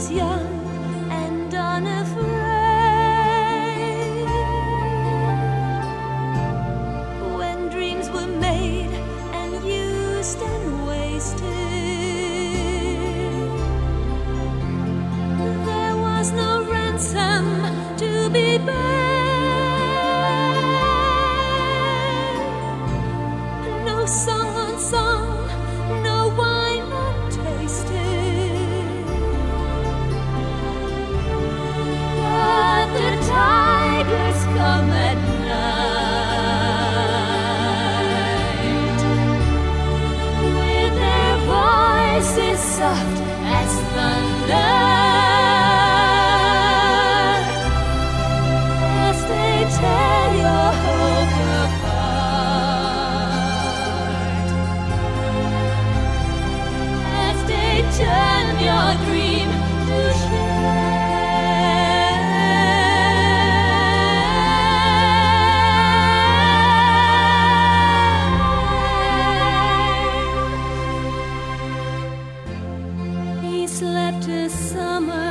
was young and unafraid. When dreams were made and used and wasted, there was no ransom to be paid, no song unsung, no wine untasted. But the tigers come at night with their voices soft as thunder, as they tear your hope apart, as they turn your dream to shame. He slept a summer